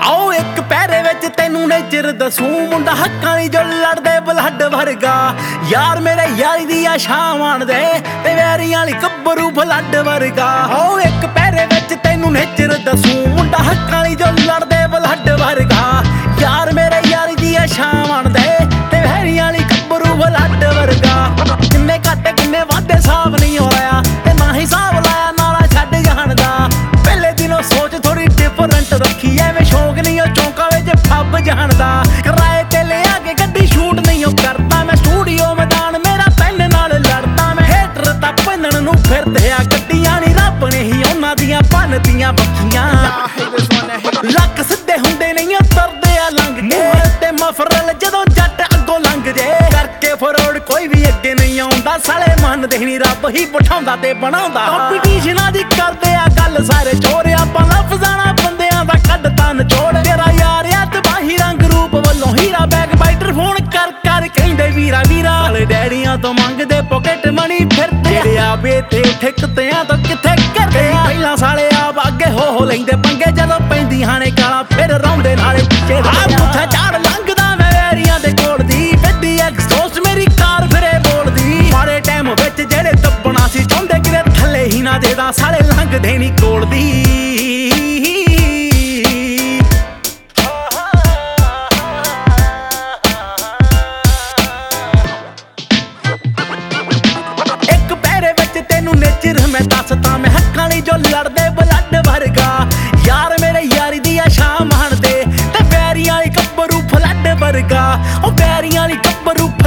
आओ एक पैरे विच तैनू नेचर दसूं मुंडा हक्कां दी जो लड़दे ब्लड वर्गा यार मेरे यारी दी आ शान दे ते वैरियां वाली गब्बरू ब्लड वर्गा आओ एक पैरे विच तैनू नेचर दसूं मुंडा हक्कां दी जो लड़दे ब्लड वर्गा यार मेरे यारी दी आ शान दे ते वैरियां वाली गब्बरू ब्लड वर्गा किन्ने घट किन्ने वादे साफ नहीं हो रहा ते ना ही साफ लाया नाला छड्ड जाण दा पहले दिनों सोच थोड़ी डिफरेंट रखी एवें शौक नहीं हो चौंका विच फब जानदा किराए ते ले आके गड्डी शूट नहीं हो करता मैं स्टूडियो मैदान मेरा पेन नाल लड़दा मैं हेटर तां भनण नूं फिरदे आ गड्डियां नी रब ने ही उन्हां दियां भनदियां बखियां लक सिद्धे हुंदे नहीं तरदे आ लंघ के ते मफरल जदों जट अगों लंघ जे करके फरोड़ कोई भी अगे नहीं आउंदा साले मनदे नहीं रब ही बिठाउंदा ते बनाउंदा कंपीटीशनां दी करदे आ गल सारे चोर आपां लफज़ां नाल बंदियां दा कड्डदा नचोड़ तेरा यार आ तबाही रंग रूप वल्लों हीरा बैग बाइटर फोन कर कर कहिंदे वीरा वीरा साले डैडियां तो मंगदे पॉकेट मनी फिरदे जेड़े आ बेते ठिकतियां तो किथे करदे पहिलां साले आप अगे हो लैंदे पंगे जदों पैंदियां ने गालां फिर रौंदे नाले पिछे पुੱਠਾ ਝਾੜ ਲੰਘਦਾ मैं ਵੈਰੀਆਂ ਦੇ ਕੋਲ ਦੀ ਗੱਡੀ ਐਕਸਹੌਸਟ ਮੇਰੀ ਕਾਰ ਫਿਰੇ ਬੋਲਦੀ ਮਾਰੇ ਟਾਈਮ ਵਿੱਚ ਜਿਹੜੇ ਦੱਬਣਾ ਸੀ ਚਾਹੁੰਦੇ ਕਿਤੇ ਥੱਲੇ ਹੀ ਨਾ ਦੇਦਾ ਸਾਲੇ ਲੰਘਦੇ ਨਹੀਂ ਕੋਲ ਦੀ ਇੱਕ ਪੈਰੇ ਵਿੱਚ ਤੈਨੂੰ ਨੇਚਰ ਮੈਂ ਦੱਸਦਾ ਮੈਂ ਹੱਕਾਂ ਲਈ ਜੋ ਲੜਦੇ ਬਲੱਡ ਵਰਗਾ ਯਾਰ ਮੇਰੇ ਯਾਰੀ ਦੀ ਆ ਸ਼ਾਨ ਮਾਣਦੇ ਤੇ ਵੈਰੀਆਂ ਵਾਲੀ ਗੱਭਰੂ ਫਲੱਡ ਵਰਗਾ ਉਹ ਵੈਰੀਆਂ ਵਾਲੀ ਗੱਭਰੂ